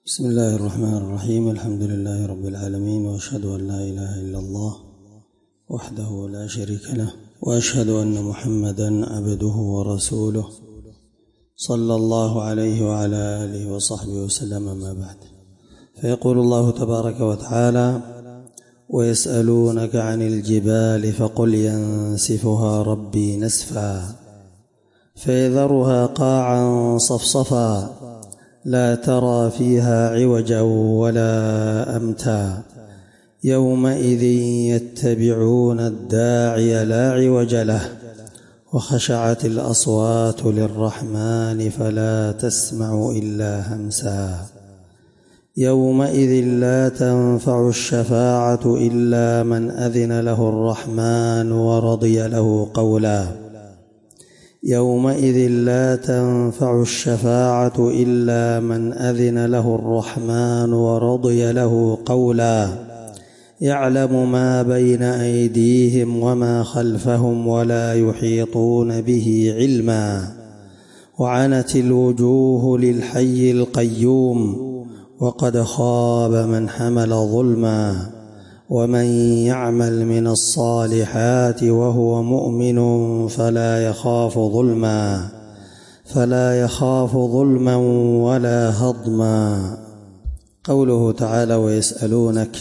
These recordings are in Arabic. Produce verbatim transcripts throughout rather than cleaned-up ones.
بسم الله الرحمن الرحيم. الحمد لله رب العالمين، وأشهد أن لا إله إلا الله وحده لا شريك له، وأشهد أن محمدًا عبده ورسوله صلى الله عليه وعلى آله وصحبه وسلم. أما بعد، فيقول الله تبارك وتعالى: ويسألونك عن الجبال فقل ينسفها ربي نسفا فيذرها قاعا صفصفا لا ترى فيها عوجا ولا أمتا يومئذ يتبعون الداعي لا عوج له وخشعت الأصوات للرحمن فلا تسمع إلا همسا يومئذ لا تنفع الشفاعة إلا من أذن له الرحمن ورضي له قولا يومئذ لا تنفع الشفاعة إلا من أذن له الرحمن ورضي له قولا يعلم ما بين أيديهم وما خلفهم ولا يحيطون به علما وعنت الوجوه للحي القيوم وقد خاب من حمل ظلما ومن يعمل من الصالحات وهو مؤمن فلا يخاف ظلما فلا يخاف ظلما ولا هضما. قوله تعالى: ويسألونك،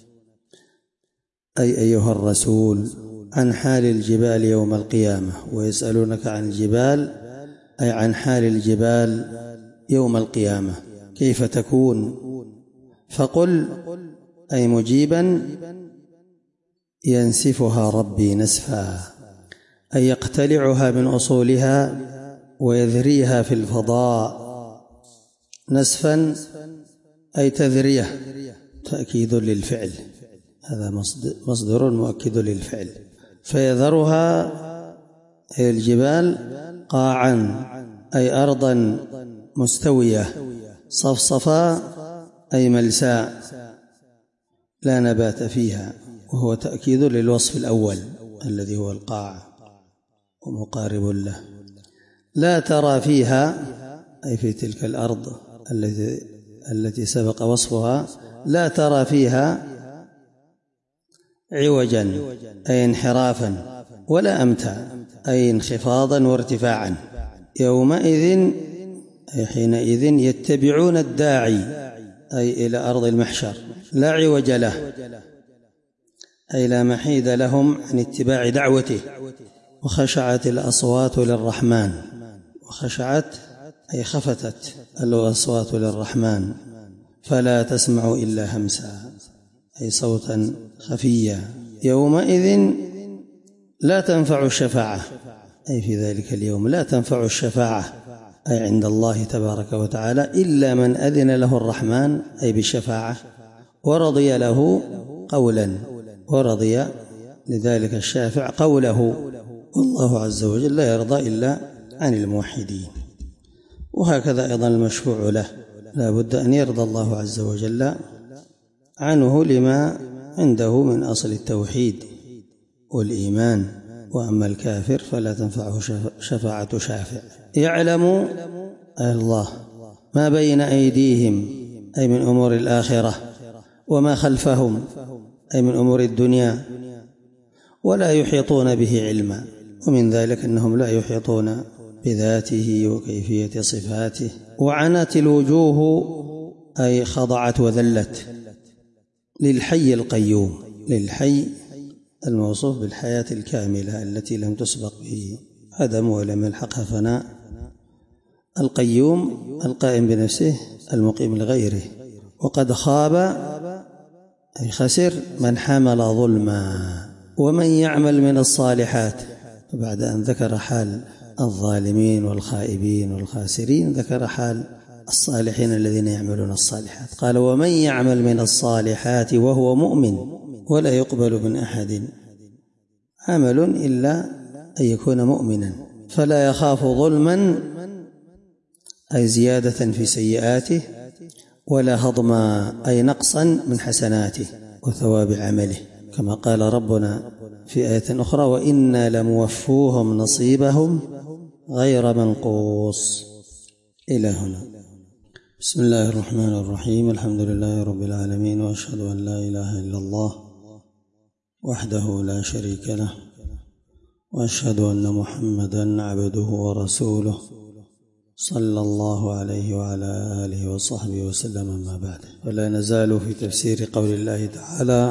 أي أيها الرسول، عن حال الجبال يوم القيامة. ويسألونك عن الجبال أي عن حال الجبال يوم القيامة، كيف تكون؟ فقل، أي مجيبا: ينسفها ربي نسفا، أي يقتلعها من أصولها ويذريها في الفضاء. نسفا أي تذرية، تأكيد للفعل، هذا مصدر مؤكد للفعل. فيذرها أي الجبال قاعا، أي أرضا مستوية، صفصفا أي ملساء لا نبات فيها، وهو تأكيد للوصف الأول الذي هو القاع ومقارب له. لا ترى فيها أي في تلك الأرض التي التي سبق وصفها، لا ترى فيها عوجا أي انحرافا ولا أمتا أي انخفاضا وارتفاعا. يومئذ أي حينئذ يتبعون الداعي أي إلى أرض المحشر، لا عوج له أي لا محيد لهم عن اتباع دعوته. وخشعت الأصوات للرحمن، وخشعت أي خفتت الأصوات للرحمن، فلا تسمع إلا همسا أي صوتا خفيا. يومئذ لا تنفع الشفاعة أي في ذلك اليوم لا تنفع الشفاعة أي عند الله تبارك وتعالى إلا من أذن له الرحمن أي بالشفاعة ورضي له قولا، ورضي لذلك الشافع قوله، والله عز وجل لا يرضى إلا عن الموحدين. وهكذا أيضا المشفوع له لا بد أن يرضى الله عز وجل عنه لما عنده من أصل التوحيد والإيمان. وأما الكافر فلا تنفعه شفاعة شافع. يعلم الله ما بين أيديهم أي من أمور الآخرة، وما خلفهم أي من أمور الدنيا، ولا يحيطون به علما. ومن ذلك أنهم لا يحيطون بذاته وكيفية صفاته. وعنت الوجوه أي خضعت وذلت للحي القيوم، للحي الموصوف بالحياة الكاملة التي لم تسبق به عدم ولم يلحقها فناء. القيوم القائم بنفسه المقيم لغيره. وقد خاب أي خسر من حمل ظلما. ومن يعمل من الصالحات، بعد أن ذكر حال الظالمين والخائبين والخاسرين ذكر حال الصالحين الذين يعملون الصالحات، قال: ومن يعمل من الصالحات وهو مؤمن ولا يقبل من أحد عمل إلا أن يكون مؤمنا فلا يخاف ظلما أي زيادة في سيئاته، ولا هضما أي نقصا من حسناته وثواب عمله، كما قال ربنا في آية أخرى: وإنا لموفوهم نصيبهم غير منقوص. إلى هنا. بسم الله الرحمن الرحيم. الحمد لله رب العالمين، وأشهد أن لا إله إلا الله وحده لا شريك له، وأشهد أن محمدًا عبده ورسوله صلى الله عليه وعلى آله وصحبه وسلم. أما بعد، فلا نزال في تفسير قول الله تعالى.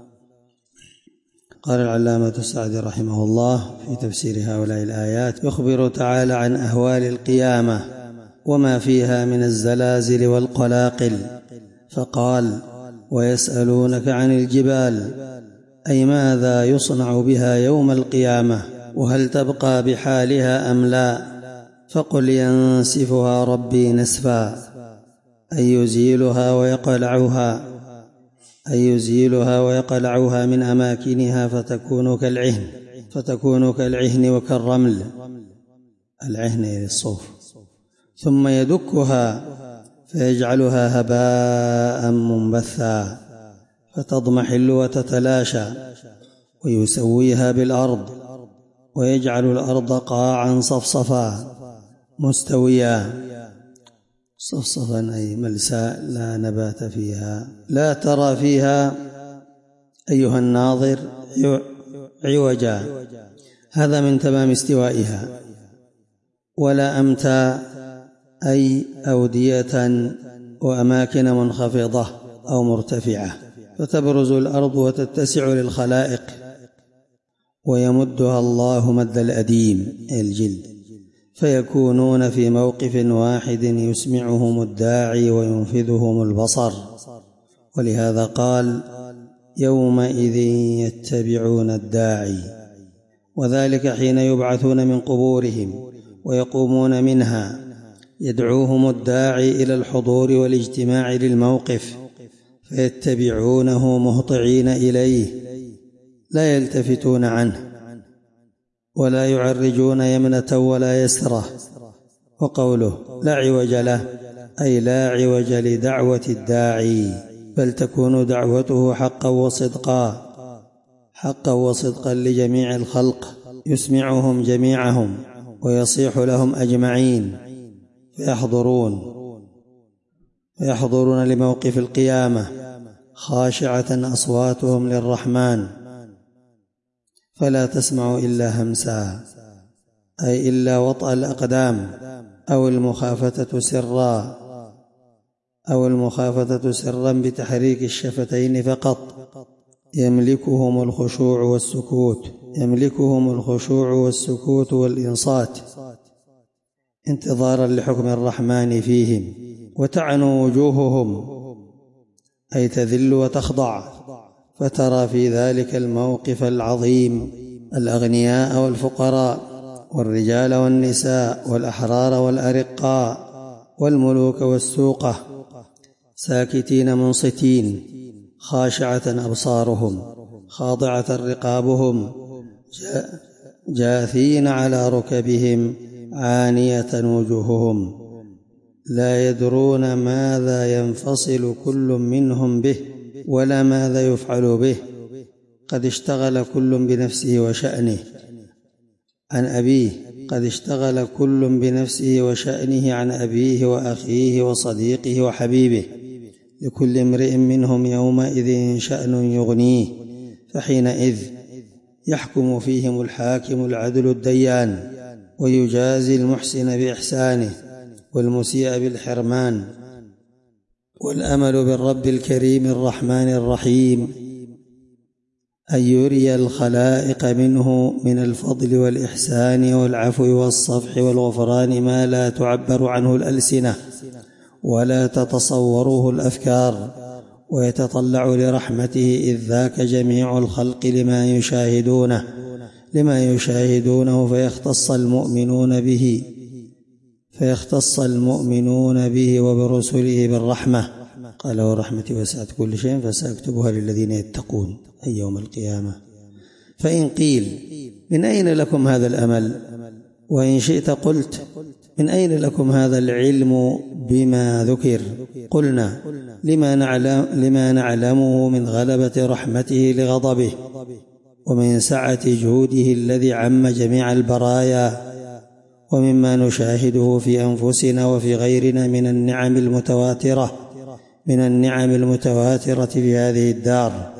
قال العلامة السعدي رحمه الله في تفسير هؤلاء الآيات: يخبر تعالى عن أهوال القيامة وما فيها من الزلازل والقلاقل، فقال: ويسألونك عن الجبال، أي ماذا يصنع بها يوم القيامة، وهل تبقى بحالها أم لا؟ فقل: ينسفها ربي نسفا، أي يزيلها ويقلعها أي يزيلها ويقلعها من أماكنها فتكون كالعهن فتكون كالعهن وكالرمل، العهن للصوف، ثم يدكها فيجعلها هباء منبثا فتضمحل وتتلاشى، ويسويها بالأرض ويجعل الأرض قاعا صفصفا مستويا. صفصفا أي ملساء لا نبات فيها، لا ترى فيها أيها الناظر عوجا، هذا من تمام استوائها. ولا أمتا أي أودية وأماكن منخفضة أو مرتفعة، فتبرز الأرض وتتسع للخلائق، ويمدها الله مد الأديم الجلد، فيكونون في موقف واحد يسمعهم الداعي وينفذهم البصر. ولهذا قال: يومئذ يتبعون الداعي، وذلك حين يبعثون من قبورهم ويقومون منها، يدعوهم الداعي إلى الحضور والاجتماع للموقف، فيتبعونه مهطعين إليه لا يلتفتون عنه، ولا يعرجون يمنة ولا يسرة. وقوله لا عوج له، أي لا عوج لدعوة الداعي، بل تكون دعوته حقا وصدقا حقا وصدقا لجميع الخلق، يسمعهم جميعهم ويصيح لهم أجمعين، فيحضرون فيحضرون لموقف القيامة خاشعة أصواتهم للرحمن، فلا تسمع إلا همسا، أي إلا وطأ الأقدام، أو المخافتة سرا أو المخافتة سرا بتحريك الشفتين فقط. يملكهم الخشوع والسكوت يملكهم الخشوع والسكوت والإنصات انتظارا لحكم الرحمن فيهم، وتعنو وجوههم، أي تذل وتخضع، فترى في ذلك الموقف العظيم الأغنياء والفقراء، والرجال والنساء، والأحرار والأرقاء، والملوك والسوقة، ساكتين منصتين، خاشعة أبصارهم، خاضعة رقابهم، جاثين على ركبهم، عانية وجوههم، لا يدرون ماذا ينفصل كل منهم به ولا ماذا يفعل به، قد اشتغل كل بنفسه وشأنه عن أبيه قد اشتغل كل بنفسه وشأنه عن أبيه وأخيه وصديقه وحبيبه، لكل امرئ منهم يومئذ شأن يغنيه، فحينئذ يحكم فيهم الحاكم العدل الديان، ويجازي المحسن بإحسانه والمسيء بالحرمان. والأمل بالرب الكريم الرحمن الرحيم أن يري الخلائق منه من الفضل والإحسان والعفو والصفح والغفران ما لا تعبر عنه الألسنة ولا تتصوره الأفكار، ويتطلع لرحمته إذ ذاك جميع الخلق لما يشاهدونه لما يشاهدونه فيختص المؤمنون به فيختص المؤمنون به وبرسله بالرحمة. قال: ورحمتي وسعت كل شيء فسأكتبها للذين يتقون، أي يوم القيامة. فإن قيل: من أين لكم هذا الأمل؟ وإن شئت قلت: من أين لكم هذا العلم بما ذكر؟ قلنا: لما نعلم لما نعلمه من غلبة رحمته لغضبه، ومن سعة جوده الذي عم جميع البرايا، ومما نشاهده في أنفسنا وفي غيرنا من النعم المتواترة من النعم المتواترة في هذه الدار،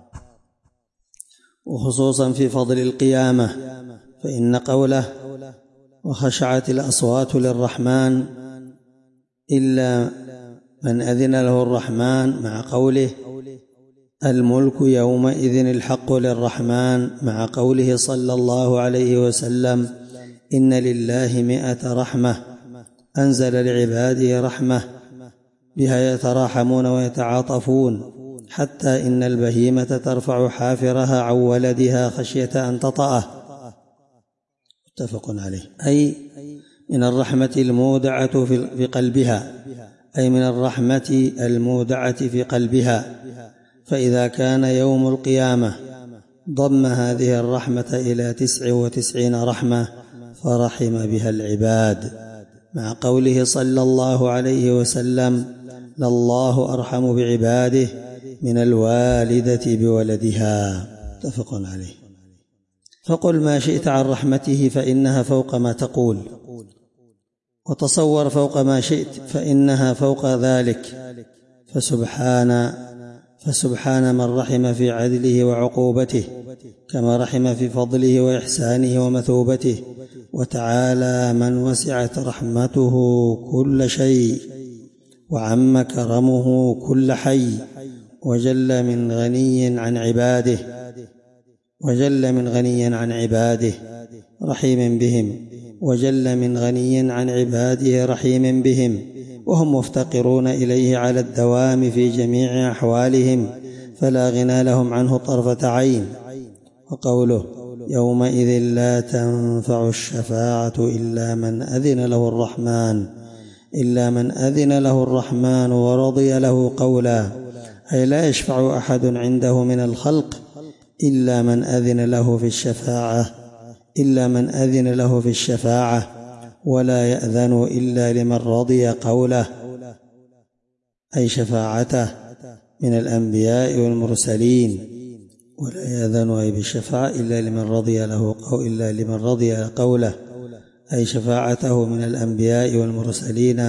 وخصوصا في فضل القيامة، فإن قوله وخشعت الأصوات للرحمن إلا من أذن له الرحمن، مع قوله الملك يومئذ الحق للرحمن، مع قوله صلى الله عليه وسلم إن لله مئة رحمة أنزل لعباده رحمة بها يتراحمون ويتعاطفون، حتى إن البهيمة ترفع حافرها عن ولدها خشية أن تطأه. متفق عليه. أي من الرحمة المودعة في قلبها، أي من الرحمة المودعة في قلبها. فإذا كان يوم القيامة ضم هذه الرحمة إلى تسع وتسعين رحمة فرحم بها العباد، مع قوله صلى الله عليه وسلم لله أرحم بعباده من الوالدة بولدها. متفق عليه. فقل ما شئت عن رحمته فإنها فوق ما تقول، وتصور فوق ما شئت فإنها فوق ذلك. فسبحان فسبحان من رحم في عدله وعقوبته، كما رحم في فضله وإحسانه ومثوبته. وتعالى من وسعت رحمته كل شيء، وعم كرمه كل حي، وجل من غني عن عباده وجل من غني عن عباده رحيم بهم وجل من غني عن عباده رحيم بهم، وهم مفتقرون إليه على الدوام في جميع أحوالهم، فلا غنى لهم عنه طرفة عين. وقوله يومئذ لا تنفع الشفاعة إلا من أذن له الرحمن إلا من أذن له الرحمن ورضي له قولا، أي لا يشفع أحد عنده من الخلق إلا من أذن له في الشفاعة إلا من أذن له في الشفاعة ولا يأذن إلا لمن رضي قوله، أي شفاعته من الأنبياء والمرسلين. ولا يأذن أي بالشفاعة إلا لمن رضي له إلا لمن رضي قوله، أي شفاعته من الأنبياء والمرسلين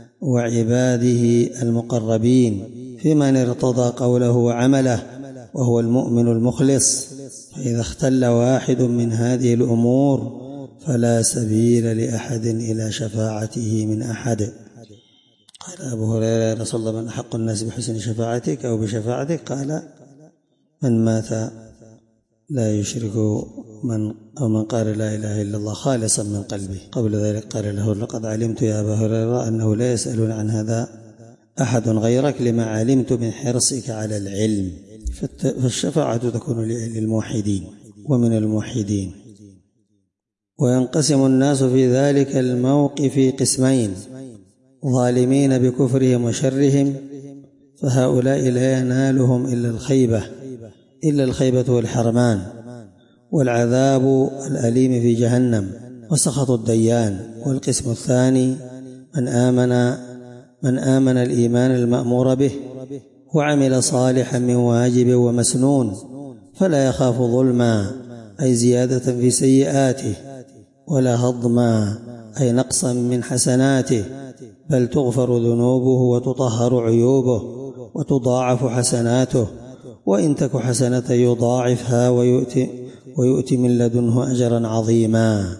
وعباده المقربين، في من ارتضى قوله وعمله وهو المؤمن المخلص. فإذا اختل واحد من هذه الأمور فلا سبيل لأحد إلى شفاعته من أحد. قال أبو هريرة يا رسول الله من أحق الناس بحسن شفاعتك أو بشفاعتك؟ قال من مات لا يشرك من أو من قال لا إله إلا الله خالصا من قلبه. قبل ذلك قال له لقد علمت يا أبا هريرة أنه لا يسألون عن هذا أحد غيرك لما علمت من حرصك على العلم. فالشفاعة تكون للموحدين ومن الموحدين. وينقسم الناس في ذلك الموقف قسمين: ظالمين بكفرهم وشرهم، فهؤلاء لا ينالهم إلا الخيبة إلا الخيبة والحرمان والعذاب الأليم في جهنم وسخط الديان. والقسم الثاني من آمن من آمن الإيمان المأمور به وعمل صالحا من واجب ومسنون، فلا يخاف ظلما أي زيادة في سيئاته، ولا هضما أي نقصا من حسناته، بل تغفر ذنوبه وتطهر عيوبه وتضاعف حسناته، وإن تك حسنة يضاعفها ويؤتي, ويؤتي من لدنه أجرا عظيما.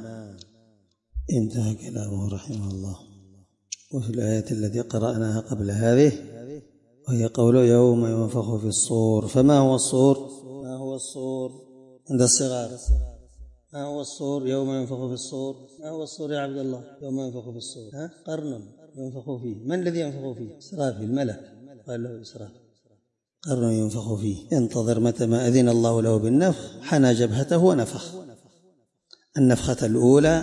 انتهى كلامه رحمه الله. وفي الآية التي قرأناها قبل هذه وهي قوله يوم ينفخ في الصور. فما هو الصور؟ ما هو الصور عند الصغار؟ ما هو الصور يوم ينفخ في الصور؟ ما هو الصور يا عبد الله يوم ينفخ في الصور؟ ها؟ قرن ينفخ فيه. من الذي ينفخ فيه؟ إسرافيل الملك، قال له إسرافيل. قرن ينفخ فيه، انتظر متى ما أذن الله له بالنفخ. حنى جبهته ونفخ النفخة الأولى،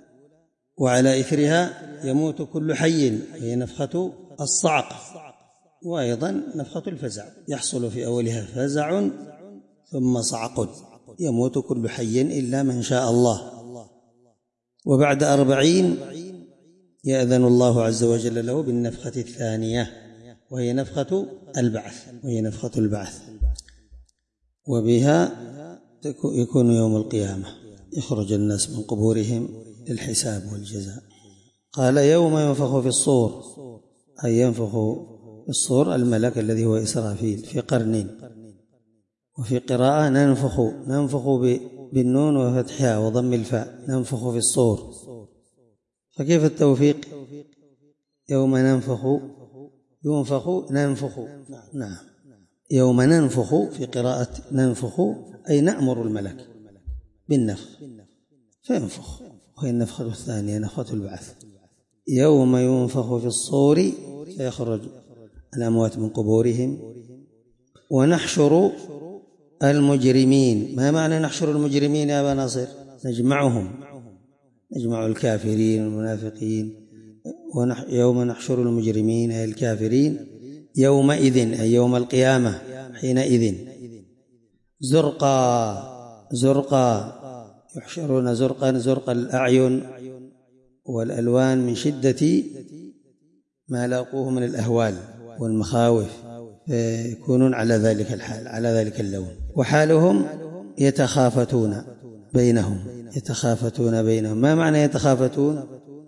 وعلى إثرها يموت كل حي، هي نفخة الصعق، وأيضا نفخة الفزع، يحصل في أولها فزع ثم صعق، يموت كل حي إلا من شاء الله. وبعد أربعين يأذن الله عز وجل له بالنفخة الثانية، وهي نفخة البعث وهي نفخة البعث وبها يكون يوم القيامة، يخرج الناس من قبورهم للحساب والجزاء. قال يوم ينفخ في الصور، أي ينفخ في الصور الملك الذي هو إسرافيل في قرنين. وفي قراءة ننفخ، ننفخ بالنون وفتحها وضم الفاء، ننفخ في الصور. فكيف التوفيق؟ يوم ننفخ، ينفخ ننفخ، نعم، يوم ننفخ في قراءة ننفخ أي نأمر الملك بالنفخ فينفخ، وهي النفخة الثانية نفخة البعث. يوم ينفخ في الصور فيخرج الأموات من قبورهم. ونحشر المجرمين. ما معنى نحشر المجرمين يا أبا ناصر؟ نجمعهم، نجمع الكافرين والمنافقين. يوم نحشر المجرمين أي الكافرين يومئذ أي يوم القيامة حينئذ زرقا، زرقا يحشرون زرقا، زرق الأعين والألوان من شدة ما لاقوه من الأهوال والمخاوف، يكونون على ذلك الحال، على ذلك اللون. وحالهم يتخافتون بينهم، يتخافتون بينهم. ما معنى يتخافتون؟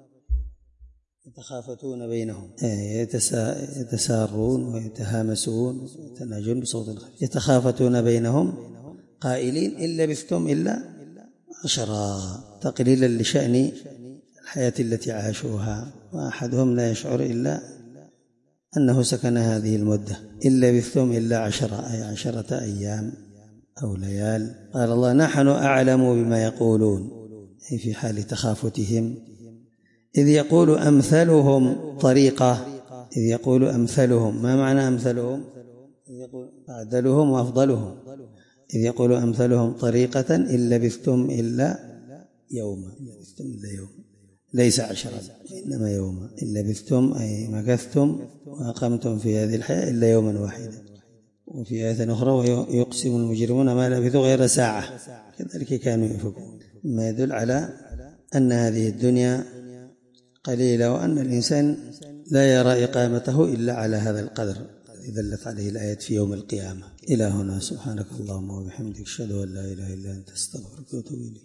يتخافتون بينهم يتسارون ويتهامسون ويتناجون بصوت خفيف. يتخافتون بينهم قائلين إن لبثتم إلا عشرا، تقليلا لشأن الحياة التي عاشوها. وأحدهم لا يشعر إلا أنه سكن هذه المدة. إن لبثتم إلا عشرة أي عشرة أيام أو ليال. قال الله نحن أعلم بما يقولون، أي في حال تخافتهم. إذ يقول أمثلهم طريقة، إذ يقول أمثلهم. ما معنى أمثلهم؟ إذ يقول أعدلهم وأفضلهم. إذ يقول أمثلهم طريقة إن لبثتم إلا يوما، لبثتم إلا يوم ليس عشرة إنما يوما. إن لبثتم أي مكثتم وأقمتم في هذه الحياة إلا يوما واحدا. وفي آية أخرى ويقسم المجرمون ما لبثوا غير ساعة، كذلك كانوا يفكون. ما يدل على أن هذه الدنيا قليلة، وأن الإنسان لا يرى إقامته إلا على هذا القدر الذي دلت عليه الآيات في يوم القيامة. إلى هنا، سبحانك اللهم وبحمدك، أشهد أن لا إله إلا أنت، أستغفرك وأتوب إليك.